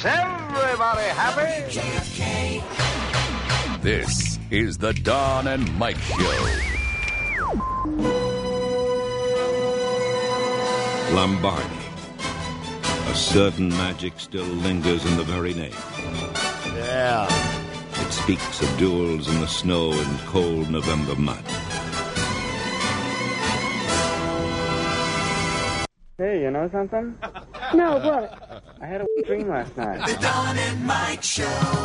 Everybody happy? This is the Don and Mike Show. Lombardi. A certain magic still lingers in the very name. Yeah. It speaks of duels in the snow and cold November mud. Hey, you know something? No, what? I had a dream last night. The Don and Mike Show.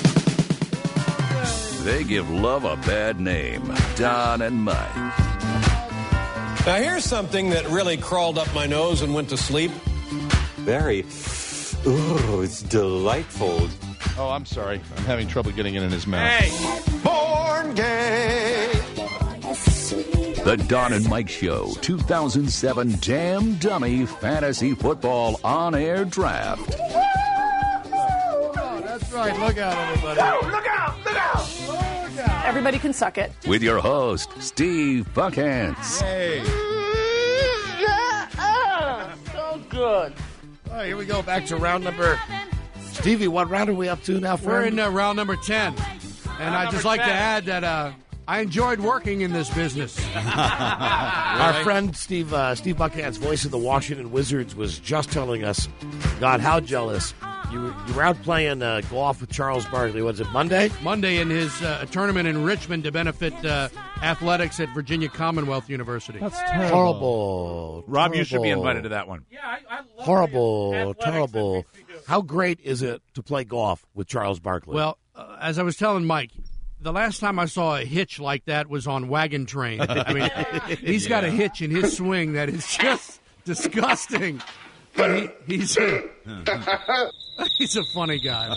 They give love a bad name. Don and Mike. Now, here's something that really crawled up my nose and went to sleep. Very. Ooh, it's delightful. Oh, I'm sorry. I'm having trouble getting it in his mouth. Hey! Born gay! The Don and Mike Show 2007 Damn Dummy Fantasy Football On-Air Draft. Oh, that's right. Look out, everybody. Oh, look out! Look out! Look out. Everybody can suck it. With your host, Steve Buckhands. Hey. So good. All right, here we go. Back to round number... Stevie, what round are we up to now, friend? We're in round number 10. And I'd just like to add that I enjoyed working in this business. Our friend Steve Buckhands, voice of the Washington Wizards, was just telling us, God, how jealous. You were out playing golf with Charles Barkley. Was it Monday? Monday in his tournament in Richmond to benefit athletics at Virginia Commonwealth University. That's terrible. Horrible. Rob, you should be invited to that one. Yeah, I love Horrible. Terrible. How great is it to play golf with Charles Barkley? Well, as I was telling Mike, the last time I saw a hitch like that was on Wagon Train. I mean, he's got a hitch in his swing that is just disgusting. But he's a funny guy,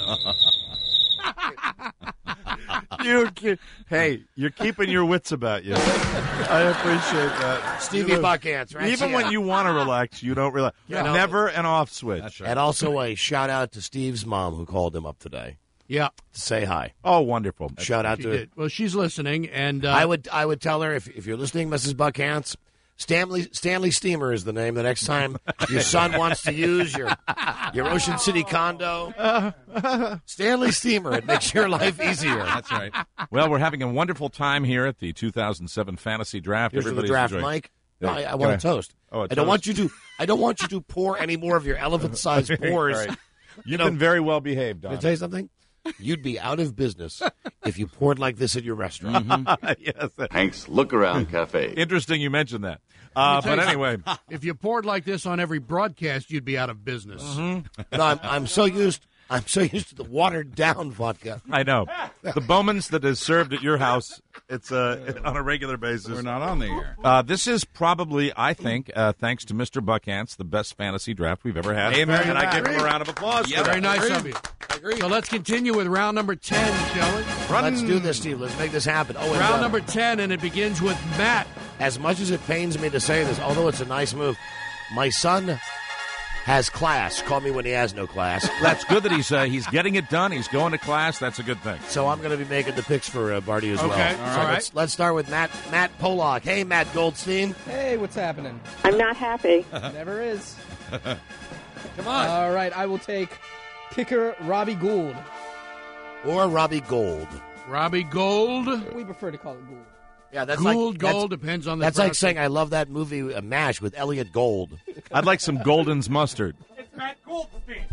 though. You're keeping your wits about you. I appreciate that. Stevie Buckhands, right? Even when you want to relax, you don't relax. Yeah, Never an off switch. That's right. And also a shout out to Steve's mom who called him up today. Yeah. To say hi. Oh, wonderful. Shout out to her. Well, she's listening, and I would tell her if you're listening, Mrs. Buckhands, Stanley Steamer is the name. The next time your son wants to use your Ocean City condo, Stanley Steamer. It makes your life easier. That's right. Well, we're having a wonderful time here at the 2007 Fantasy Draft. Here's the draft, Mike. No, I want a toast. Oh, I don't want you to pour any more of your elephant-sized pores. Right. You've been very well behaved, Don. Can I tell you something? You'd be out of business if you poured like this at your restaurant. Yes. Hank's Look Around Cafe. Interesting you mentioned that. But anyway. If you poured like this on every broadcast, you'd be out of business. Mm-hmm. No, I'm so used to the watered down vodka. I know. The Bowman's that is served at your house, it's on a regular basis. We're not on the air. This is probably, I think, thanks to Mr. Buckhands, the best fantasy draft we've ever had. Amen. And I give him a round of applause. Yeah, very nice of you. I agree. So let's continue with round number 10, shall we? Let's do this, Steve. Let's make this happen. Oh, round number 10, and it begins with Matt. As much as it pains me to say this, although it's a nice move, my son has class. Call me when he has no class. That's good that he's getting it done. He's going to class. That's a good thing. So I'm going to be making the picks for Barty as well. Okay, So all right. Let's start with Matt Pollock. Hey, Matt Goldstein. Hey, what's happening? I'm not happy. Never is. Come on. All right, I will take kicker Robbie Gould. Or Robbie Gold. Robbie Gold. We prefer to call it Gould. Yeah, that's Gould depends on the That's like saying I love that movie MASH with Elliot Gold. I'd like some Golden's mustard. It's Matt Goldstein.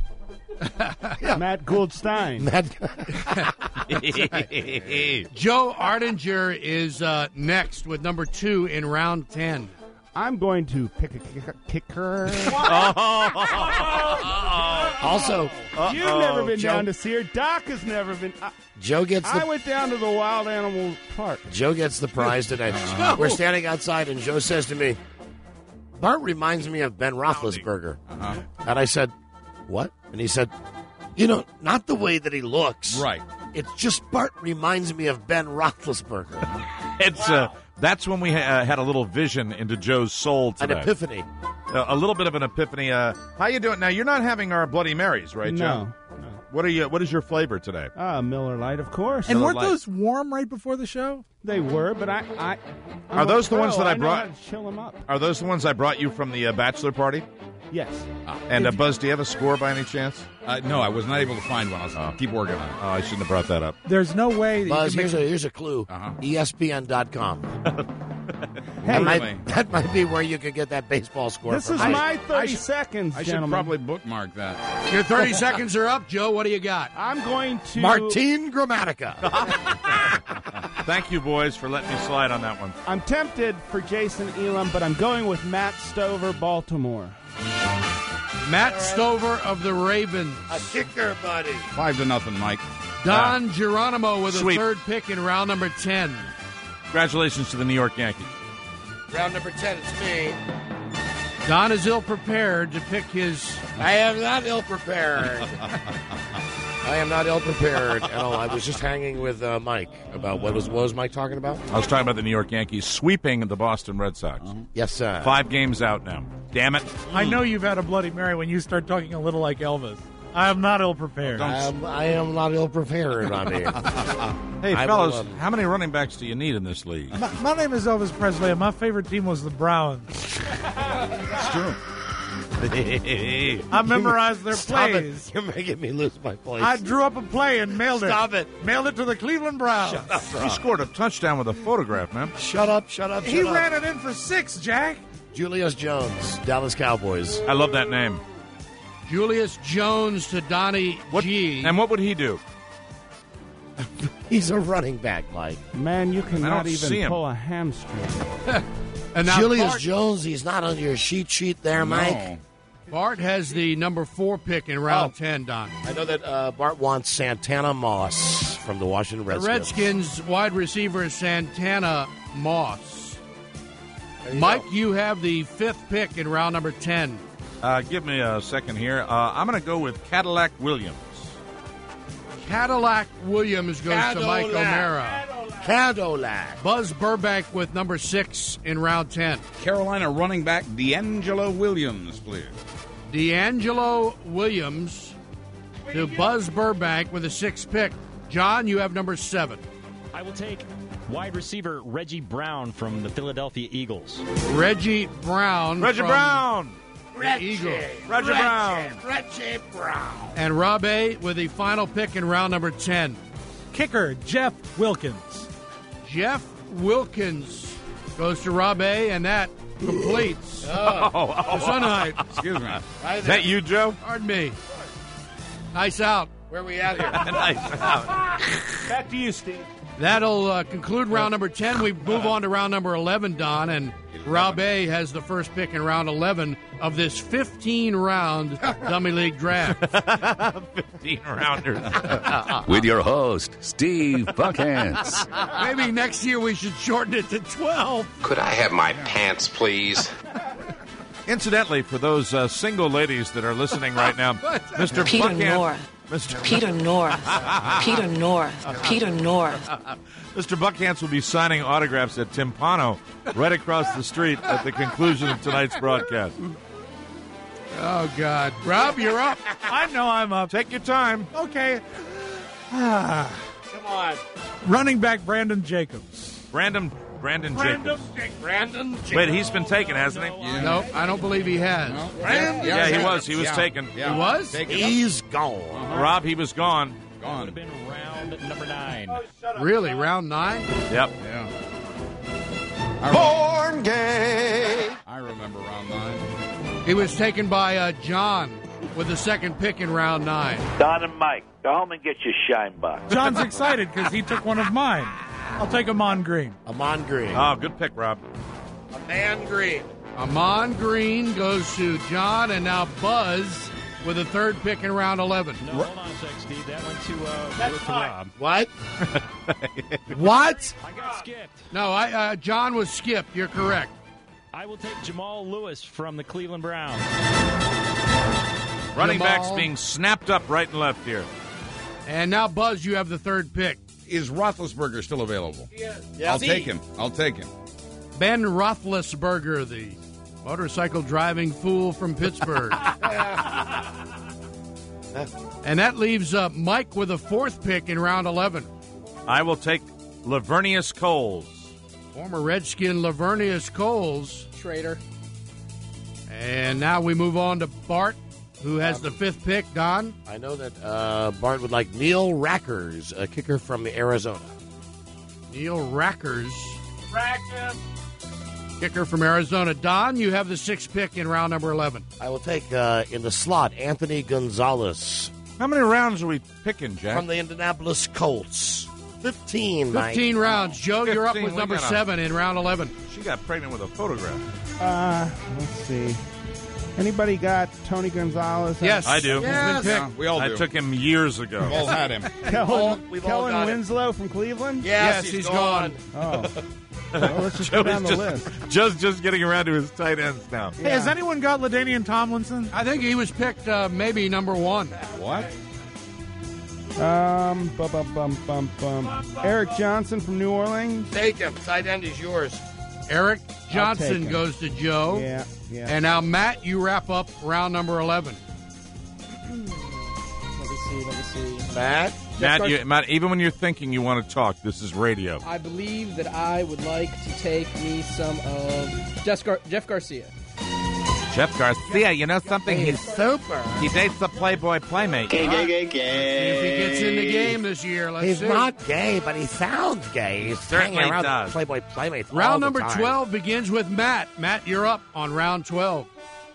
Matt Goldstein. Joe Ardinger is next with number 2 in round 10. I'm going to pick a kicker. Also, You've never been down to see her. Doc has never been. Joe gets I went down to the Wild Animal Park. Joe gets the prize today. We're standing outside, and Joe says to me, Bart reminds me of Ben Roethlisberger. And I said, what? And he said, not the way that he looks. Right. It's just Bart reminds me of Ben Roethlisberger. It's that's when we had a little vision into Joe's soul today. An epiphany. A little bit of an epiphany. How you doing? Now, you're not having our Bloody Marys, right, Joe? No. What is your flavor today? Miller Lite, of course. And weren't those warm right before the show? They were, but I'm Are those the ones that I know brought? how to chill them up. Are those the ones I brought you from the bachelor party? Yes. And Buzz, do you have a score by any chance? No, I was not able to find one. I'll keep working on it. Oh, I shouldn't have brought that up. There's no way that Buzz, you can here's a clue. ESPN.com. Hey, that might be where you could get that baseball score. This from. is my 30 seconds, I should gentlemen. probably bookmark that. Your 30 seconds are up, Joe. What do you got? I'm going to... Martine Gramatica. Thank you, boys, for letting me slide on that one. I'm tempted for Jason Elam, but I'm going with Matt Stover, Baltimore. Matt Stover of the Ravens. A kicker, buddy. 5-0, Mike. Don Geronimo with Sweep. a third pick in round number 10. Congratulations to the New York Yankees. Round number 10, it's me. Don is ill-prepared to pick his... I am not ill-prepared. I am not ill-prepared at all. I was just hanging with Mike about what was Mike talking about? I was talking about the New York Yankees sweeping the Boston Red Sox. Yes, sir. 5 games out now. Damn it. I know you've had a Bloody Mary when you start talking a little like Elvis. I am not ill-prepared. I am not ill-prepared, I mean. Hey, I fellas, will, how many running backs do you need in this league? My name is Elvis Presley, and my favorite team was the Browns. It's true. I memorized their Stop plays. it. You're making me lose my place. I drew up a play and mailed it. Stop it. Mailed it to the Cleveland Browns. Shut up, He scored a touchdown with a photograph, man. Shut up. He ran it in for 6, Jack. Julius Jones, Dallas Cowboys. I love that name. Julius Jones to Donnie G. And what would he do? He's a running back, Mike. Man, you I cannot don't see even him. pull a hamstring. And now Julius Bart, Jones, he's not on your sheet there, Mike. No. Bart has the number 4 pick in round 10, Don. I know that Bart wants Santana Moss from the Washington The Redskins. Redskins wide receiver Santana Moss. Mike, you have the 5th pick in round number 10. Give me a second here. I'm going to go with Cadillac Williams. Cadillac Williams goes to Mike O'Mara. Cadillac. Buzz Burbank with number 6 in round 10. Carolina running back D'Angelo Williams, please. D'Angelo Williams to Buzz Burbank with a 6th pick. John, you have number 7. I will take wide receiver Reggie Brown from the Philadelphia Eagles. Reggie Brown. Reggie from Brown. the Eagles. Reggie Brown. Reggie Brown. And Rob A with the final pick in round number 10. Kicker, Jeff Wilkins. Jeff Wilkins goes to Rob A, and that completes the Sunlight. Excuse me. Is that you, Joe? Pardon me. Nice out. Where are we at here? Nice out. Back to you, Steve. That'll conclude round number 10. We move on to round number 11, Don, and Rob A has the first pick in round 11 of this 15-round Dummy League draft. 15-rounders. With your host, Steve Buckhantz. Maybe next year we should shorten it to 12. Could I have my pants, please? Incidentally, for those single ladies that are listening right now, Mr. Peter Buckhantz, North. Peter North. Peter North. Peter North. Mr. Buckhantz will be signing autographs at Timpano right across the street at the conclusion of tonight's broadcast. Oh, God. Rob, you're up. I know I'm up. Take your time. Okay. Come on. Running back Brandon Jacobs. Brandon Jacobs. Brandon Jacobs. Wait, he's been taken, hasn't he? Yeah. No, I don't believe he has. No. Yeah, he was. He was taken. Yeah. He was? He's gone. Rob, he was gone. Would have been round number 9. Really? Round 9? Yep. Yeah. Born gay. I remember round 9. He was taken by John with the 2nd pick in round 9. Don and Mike, go home and get your shine box. John's excited because he took one of mine. I'll take Amon Green. Amon Green. Oh, good pick, Rob. Amon Green. Amon Green goes to John, and now Buzz with the 3rd pick in round 11. No, hold on a sec, Steve. That went to Rob. What? What? I got skipped. No, John was skipped. You're correct. I will take Jamal Lewis from the Cleveland Browns. Running Jamal. backs being snapped up right and left here. And now, Buzz, you have the 3rd pick. Is Roethlisberger still available? Yes. I'll take him. Ben Roethlisberger, the motorcycle driving fool from Pittsburgh. And that leaves Mike with a 4th pick in round 11. I will take Lavernius Coles. Former Redskin Lavernius Coles. Traitor. And now we move on to Bart, who has the 5th pick. Don? I know that Bart would like Neil Rackers, a kicker from Arizona. Neil Rackers. Kicker from Arizona. Don, you have the 6th pick in round number 11. I will take in the slot Anthony Gonzalez. How many rounds are we picking, Jack? From the Indianapolis Colts. 15, Mike. 15 rounds. Joe, you're up 15, with we number got 7 in round 11. She got pregnant with a photograph. Let's see. Anybody got Tony Gonzalez? Yes. I do. Yes. Yeah, we all do. I took him years ago. We've all had him. Kellen Winslow from Cleveland? Yes, he's gone. Oh. Well, let's just go down the list. Just getting around to his tight ends now. Hey, has anyone got LaDainian Tomlinson? I think he was picked maybe number 1. What? Eric Johnson from New Orleans. Take him. Tight end is yours. Eric I'll Johnson take him. goes to Joe. Yeah. And now, Matt, you wrap up round number 11. Let me see. Matt? Matt, even when you're thinking you want to talk, this is radio. I believe that I would like to take me some of Jeff Garcia. Jeff Garcia, you know something? He's super. He dates the Playboy Playmate. See if he gets in the game this year. Let's He's see. not gay, but he sounds gay. He's Certainly hanging around does. Playboy Playmates all Round the number time. 12 begins with Matt. Matt, you're up on round 12.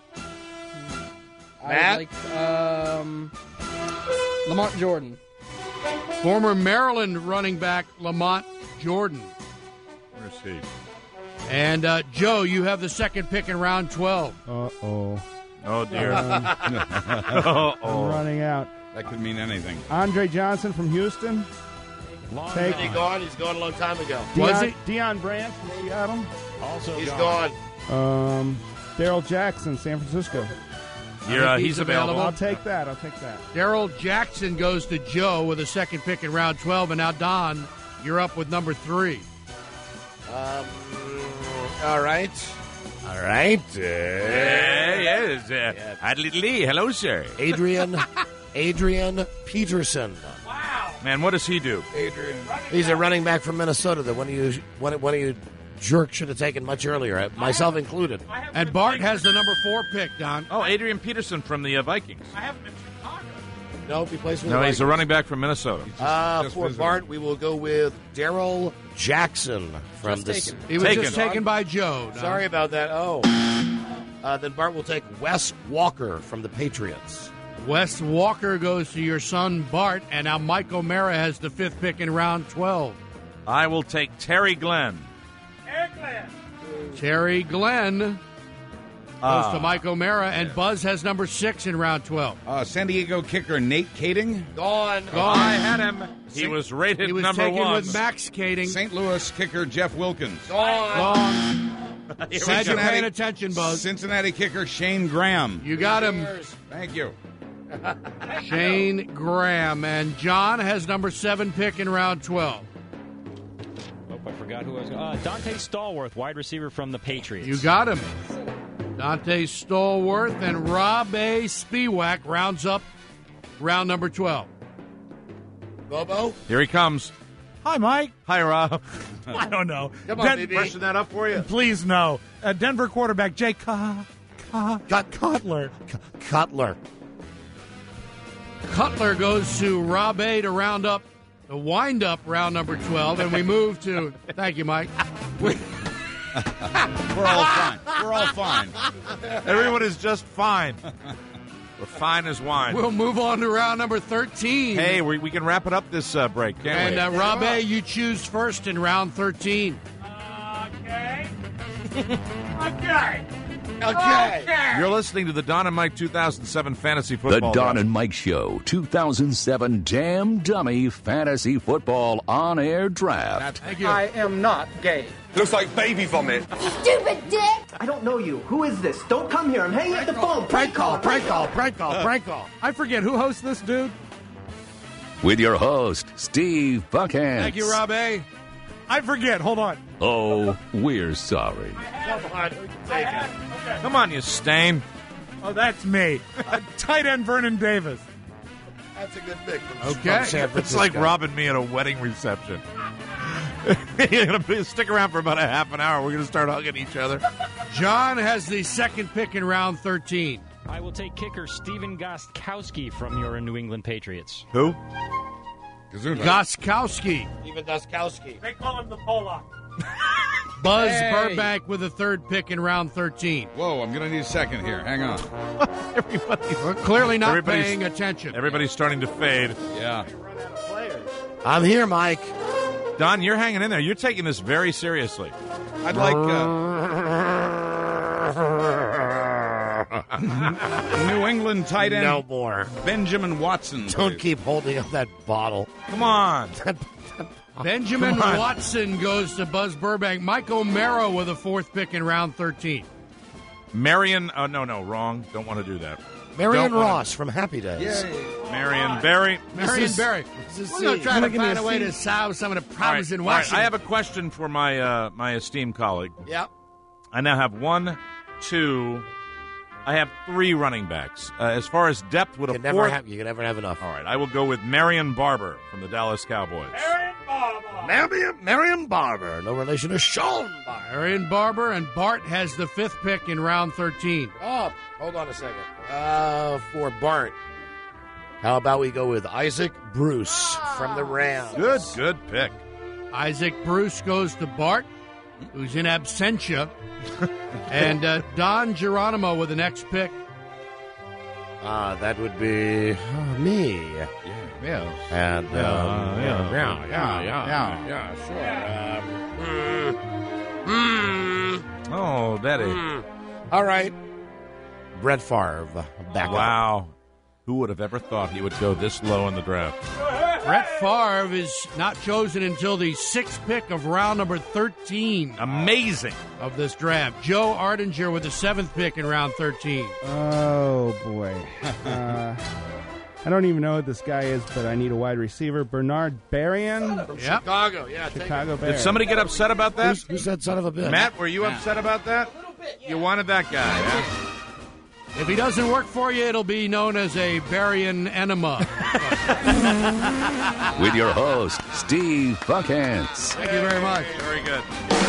I would like Lamont Jordan. Former Maryland running back Lamont Jordan. Where's he? And Joe, you have the 2nd pick in round 12. Uh-oh. Oh, dear. I'm running out. That could mean anything. Andre Johnson from Houston. Take Is he gone? He's gone a long time ago. Was he? Deion Branch from Seattle. Also He's gone. gone. Daryl Jackson, San Francisco. He's available. I'll take that. Daryl Jackson goes to Joe with a 2nd pick in round 12. And now, Don, you're up with number 3. All right. Yes. Lee. Hello, sir. Adrian Peterson. Man, what does he do? He's a running back from Minnesota that one of you jerks should have taken much earlier, myself included. And Bart has the number 4 pick, Don. Oh, Adrian Peterson from the Vikings. I have him in Chicago. Nope, he plays for the No, he's Vikings. a running back from Minnesota. For Bart, we will go with Daryl Jackson from this. He was just taken by Joe. Don. Sorry about that. Oh. Then Bart will take Wes Walker from the Patriots. Wes Walker goes to your son, Bart. And now Mike O'Mara has the 5th pick in round 12. I will take Terry Glenn. Terry Glenn goes to Mike O'Mara. And Buzz has number 6 in round 12. San Diego kicker Nate Kading. Gone. I had him. He was rated He was number taken 1. with Max Kading. St. Louis kicker Jeff Wilkins. Gone. Glad you're paying attention, Buzz. Cincinnati kicker Shane Graham. You got him. Thank you. Shane Graham. And John has number 7 pick in round 12. I forgot who I was. Dante Stallworth, wide receiver from the Patriots. You got him. Dante Stallworth and Rob A. Spiewak rounds up round number 12. Bobo? Here he comes. Hi, Mike. Hi, Rob. I don't know. Come on, baby. Freshen that up for you. Please, no. Denver quarterback Jay Cutler. Cutler goes to Rob A. to round up the wind-up round number 12, and we move to... Thank you, Mike. We're all fine. We're all fine. Everyone is just fine. We're fine as wine. We'll move on to round number 13. Hey, we can wrap it up this break, can't we? And Rob A., you choose first in round 13. Okay. You're listening to the Don and Mike 2007 Fantasy Football The Don Draft. and Mike Show 2007 Damn Dummy Fantasy Football On-Air Draft. Thank you. I am not gay. Looks like baby vomit. Stupid dick! I don't know you. Who is this? Don't come here. I'm hanging up the phone. Prank call. I forget who hosts this dude. With your host, Steve Buckhantz. Thank you, Rob A. I forget. Hold on. Oh, we're sorry. Come on, we can take it. Come on, you stain. Oh, that's me. Tight end Vernon Davis. That's a good pick. Okay. From San It's like Francisco. robbing me at a wedding reception. You're going to stick around for about a half an hour. We're going to start hugging each other. John has the second pick in round 13. I will take kicker Steven Gostkowski from your New England Patriots. Who? Gostkowski. Steven Gostkowski. They call him the Pollock. Buzz Burbank with the third pick in round 13. Whoa, I'm going to need a second here. Hang on. We're clearly not paying attention. Everybody's starting to fade. Yeah. I'm here, Mike. Don, you're hanging in there. You're taking this very seriously. I'd like New England tight end. No more. Benjamin Watson. Don't keep holding up that bottle. Come on. Benjamin Watson goes to Buzz Burbank. Mike O'Mara with a fourth pick in round 13. Marion. Oh, no, wrong. Don't want to do that. Marion Ross from Happy Days. Marion Barry. Marion Barry. We're going to try to find a way to solve some of the problems in Washington. I have a question for my my esteemed colleague. Yep. I now have 1, 2. I have 3 running backs. As far as depth, with a fourth, you can never have enough. All right, I will go with Marion Barber from the Dallas Cowboys. Marion Barber. No relation to Sean Barber. Marion Barber, and Bart has the fifth pick in round 13. Oh, hold on a second. For Bart, how about we go with Isaac Bruce from the Rams? Good pick. Isaac Bruce goes to Bart, who's in absentia. And Don Geronimo with the next pick. That would be me. Yeah. And sure. Oh, Daddy. All right. Brett Favre back. Wow. Who would have ever thought he would go this low in the draft? Brett Favre is not chosen until the sixth pick of round number 13. Amazing. Of this draft. Joe Ardinger with the seventh pick in round 13. Oh, boy. I don't even know what this guy is, but I need a wide receiver. Bernard Berrien? From Chicago. Yeah, Chicago Bears. Did somebody get upset about that? Who said son of a bitch? Matt, were you upset about that? A little bit, yeah. You wanted that guy, yeah? If he doesn't work for you, it'll be known as a Berrien enema. With your host, Steve Buckhands. Thank you very much. Very good.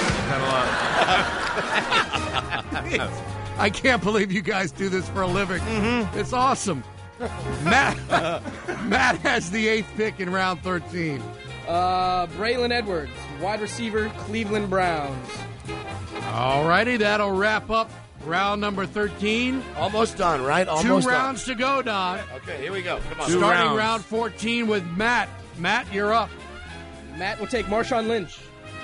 I can't believe you guys do this for a living. Mm-hmm. It's awesome. Matt has the eighth pick in round 13. Braylon Edwards, wide receiver, Cleveland Browns. All righty, that'll wrap up round number 13. Almost done, right? Almost Two rounds to go, Don. Okay, here we go. Come on. Starting round 14 with Matt. Matt, you're up. Matt will take Marshawn Lynch.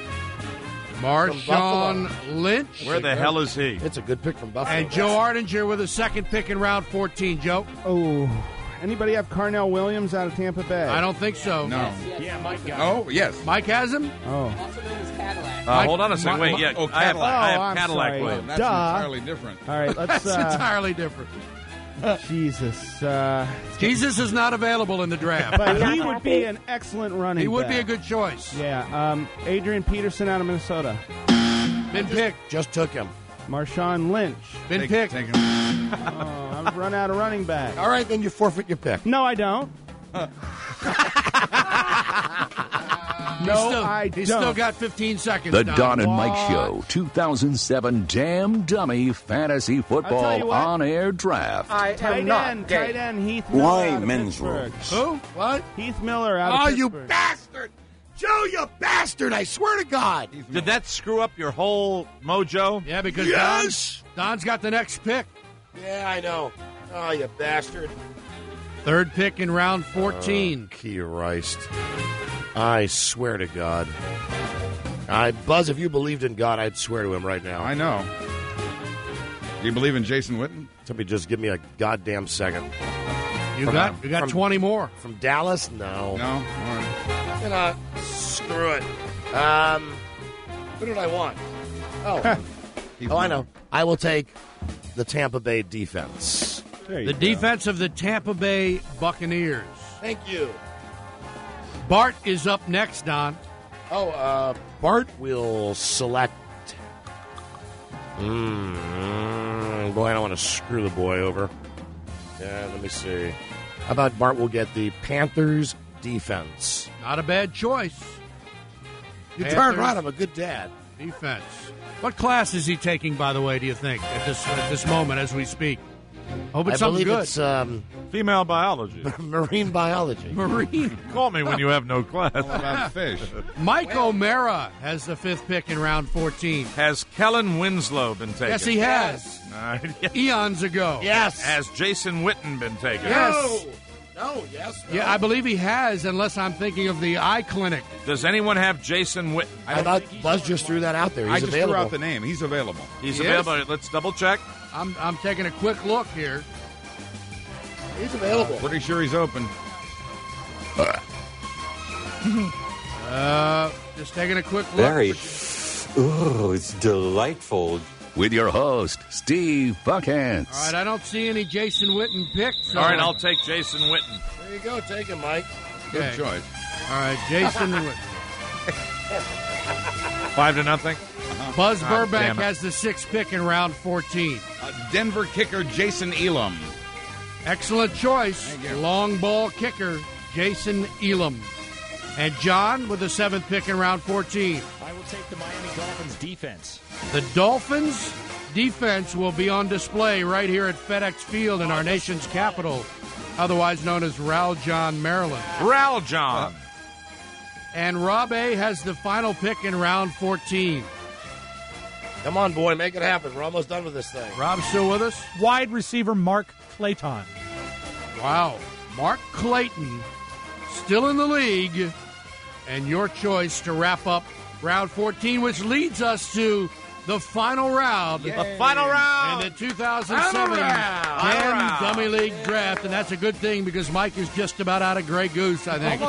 Marshawn Lynch. Where the hell is he? It's a good pick from Buffalo. And Joe Ardinger with a second pick in round 14. Joe? Oh, anybody have Carnell Williams out of Tampa Bay? I don't think so. No. Yeah, Mike got Oh, yes. Mike has him? Oh. Also known as Cadillac. Hold on a second. Wait, yeah. Oh, I have I'm Cadillac sorry. Williams. That's Duh. entirely different. All right, let's... That's entirely different. Jesus. Jesus is not available in the draft. But he would be an excellent running He would back. be a good choice. Yeah. Adrian Peterson out of Minnesota. Been picked. Just took him. Marshawn Lynch. Been picked. Take him. Oh, I've run out of running back. All right, then you forfeit your pick. No, I don't. He's still got 15 seconds. The Don. Don and Mike Show 2007 Damn Dummy Fantasy Football On-Air Draft. Tight end Heath Miller. Why out of men's Pittsburgh. Who? What? Heath Miller out of you Pittsburgh. bastard! Joe, you bastard! I swear to God. Did that screw up your whole mojo? Yeah, because Don's got the next pick. Yeah, I know. Oh, you bastard. Third pick in round 14. Christ. I swear to God. Buzz, if you believed in God, I'd swear to him right now. I know. Do you believe in Jason Witten? Somebody just give me a goddamn second. You got 20 more. From Dallas? No. No? All right. You know, screw it. Who did I want? Oh, I know. I will take the Tampa Bay defense. The defense of the Tampa Bay Buccaneers. Thank you. Bart is up next, Don. Bart will select. Boy, I don't want to screw the boy over. Yeah, let me see. How about Bart will get the Panthers defense? Not a bad choice. You darn right, I'm a good dad. Defense. What class is he taking, by the way, do you think, at this moment as we speak? Hope it's something good. It's female biology. Marine biology. Marine. Call me when you have no class. All about fish. Mike O'Mara has the 5th pick in round 14. Has Kellen Winslow been taken? Yes, he has. Eons ago. Yes. Has Jason Witten been taken? Yes. No, yes. No. Yeah, I believe he has, unless I'm thinking of the eye clinic. Does anyone have Jason Witten? I thought Buzz just threw that out there. He's I just available. threw out the name. He's available. He's He available. is? Let's double check. I'm taking a quick look here. He's available. Pretty sure he's open. Just taking a quick look. Barry. Ooh, it's delightful. With your host, Steve Buckhantz. All right, I don't see any Jason Witten picks. So All right, I'll take Jason Witten. There you go. Take him, Mike. Good Okay. choice. All right, Jason Witten. 5-0. Buzz Ah, Burbank damn it. has the 6th pick in round 14. Denver kicker Jason Elam. Excellent choice. Thank you. Long ball kicker, Jason Elam. And John with the 7th pick in round 14. I will take the Miami Dolphins defense. The Dolphins' defense will be on display right here at FedEx Field in our nation's capital, otherwise known as Raljohn, Maryland. Raljohn. And Rob A. has the final pick in round 14. Come on, boy. Make it happen. We're almost done with this thing. Rob's still with us? Wide receiver Mark Clayton. Wow. Mark Clayton, still in the league. And your choice to wrap up round 14, which leads us to the final round. The final round. In the 2007 Damn Dummy League Draft. And that's a good thing because Mike is just about out of Grey Goose, I think.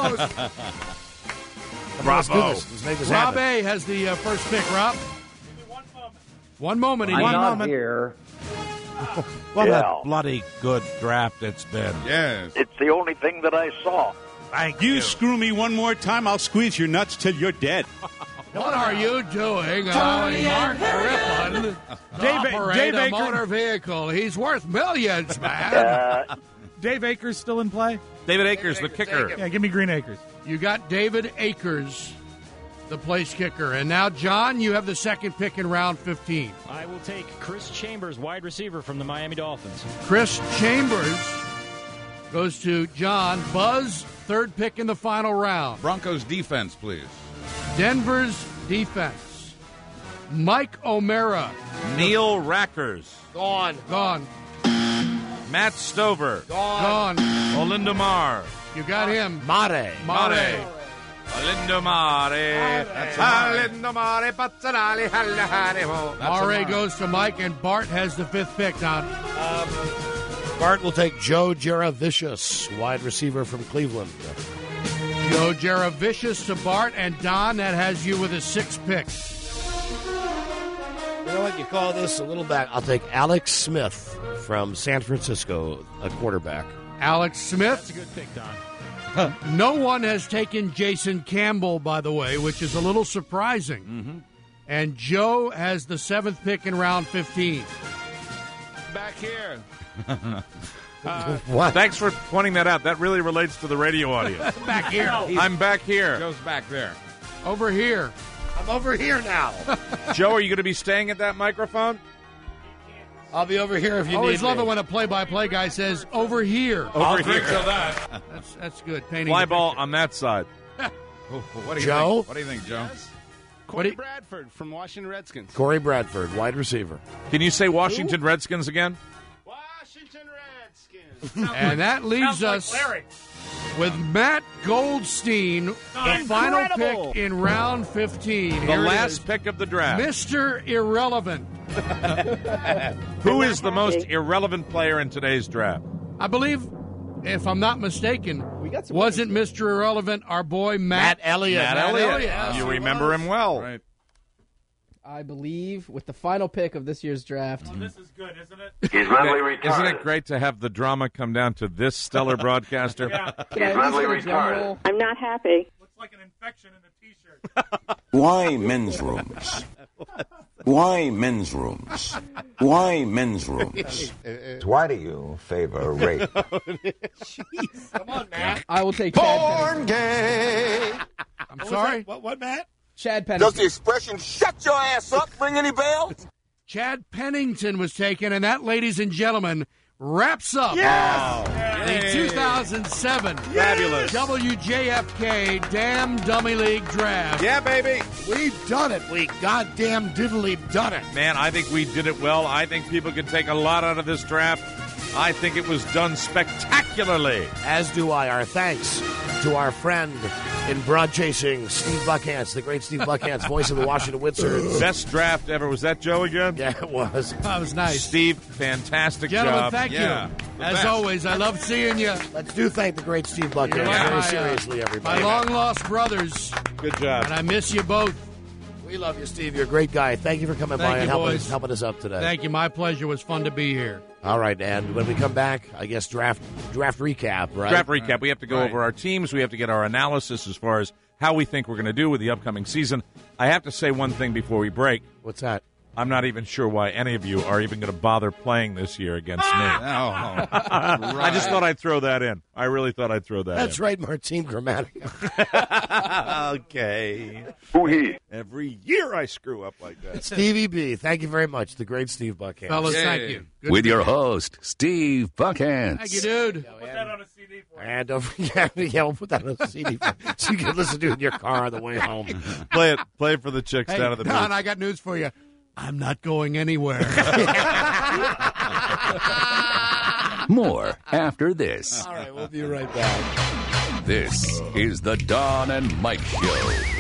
Bravo. Let's make this Rob happen. A. has the first pick. Rob? One moment. I'm One not moment. here. What Yeah. a bloody good draft it's been. Yes. It's the only thing that I saw. Thank You screw me one more time, I'll squeeze your nuts till you're dead. What are you doing? Mark Griffin operate Dave a Akers. motor vehicle. He's worth millions, man. Dave Akers still in play? David Akers, the kicker. Yeah, give me Green Acres. You got David Akers, the place kicker. And now, John, you have the 2nd pick in round 15. I will take Chris Chambers, wide receiver from the Miami Dolphins. Chris Chambers goes to John. Buzz, 3rd pick in the final round. Broncos defense, please. Denver's defense. Mike O'Mara. Neil Rackers. Gone. Gone. Matt Stover. Gone. Olinda Mar. You got him. Mare. Mare. Olinda Mare. Olinda Mare. Pazzanali. Mare goes to Mike, and Bart has the 5th pick, Don. Bart will take Joe Jaravicius, wide receiver from Cleveland. Joe Jaravicius to Bart, and Don, that has you with a 6th pick. You know what? You call this a little back. I'll take Alex Smith from San Francisco, a quarterback. Alex Smith. That's a good pick, Don. No one has taken Jason Campbell, by the way, which is a little surprising. Mm-hmm. And Joe has the 7th pick in round 15. Back here. What? Thanks for pointing that out. That really relates to the radio audience. Back here. I'm back here. Joe's back there. Over here. I'm over here now. Joe, are you going to be staying at that microphone? I'll be over here if you Always need love me. it when a play-by-play guy says, over here. Over here. That's good. Painting Fly the ball picture. on that side. What do you Joe? think? What do you think, Joe? Corey Bradford from Washington Redskins. Corey Bradford, wide receiver. Can you say Washington Redskins again? Washington Redskins. And that leaves us with Matt Goldstein, the final pick in round 15. The Here it last is. pick of the draft. Mr. Irrelevant. Who is the most irrelevant player in today's draft? I believe, if I'm not mistaken, wasn't Mr. Irrelevant our boy Matt Elliott? Matt Elliott. You remember him well. Right. I believe with the final pick of this year's draft. Oh, this is good, isn't it? He's mentally retarded. Isn't it great to have the drama come down to this stellar broadcaster? Can I at He's least mentally get a retarded. general? I'm not happy. Looks like an infection in the T-shirt. Why men's rooms? Why men's rooms? Why men's rooms? Why do you favor rape? Come on, Matt. I will take Chad Pennington. Born gay. I'm sorry. What, Matt? Chad Pennington. Does the expression "shut your ass up" ring any bells? Chad Pennington was taken, and that, ladies and gentlemen, wraps up the 2007 Fabulous WJFK Damn Dummy League Draft. Yeah, baby. We've done it. We goddamn diddly done it. Man, I think we did it well. I think people can take a lot out of this draft. I think it was done spectacularly. As do I. Our thanks to our friend in broad chasing, Steve Buckhantz, the great Steve Buckhantz, voice of the Washington Wizards. Best draft ever. Was that Joe again? Yeah, it was. That was nice. Steve, fantastic Gentlemen, job. thank you. As best. always, I love seeing you. Let's do thank the great Steve Buckhantz. Very seriously, everybody. My long-lost brothers. Good job. And I miss you both. We love you, Steve. You're a great guy. Thank you for coming by and helping us up today. Thank you. My pleasure. It was fun to be here. All right, and when we come back, I guess draft recap, right? Draft recap. We have to go over our teams. We have to get our analysis as far as how we think we're going to do with the upcoming season. I have to say one thing before we break. What's that? I'm not even sure why any of you are even going to bother playing this year against me. I just thought I'd throw that in. I really thought I'd throw that That's in. right, Martine Gramatica. Okay. Hoo-hee. Every year I screw up like that. Stevie B, thank you very much. The great Steve Buckhantz. Fellas, thank you. Good With your host, Steve Buckhantz. Thank you, dude. Put that on a CD for you. And don't forget, we'll put that on a CD so you can listen to it in your car on the way home. Play it for the chicks Hey, down at the Don, booth. I got news for you. I'm not going anywhere. More after this. All right, we'll be right back. This is the Don and Mike Show.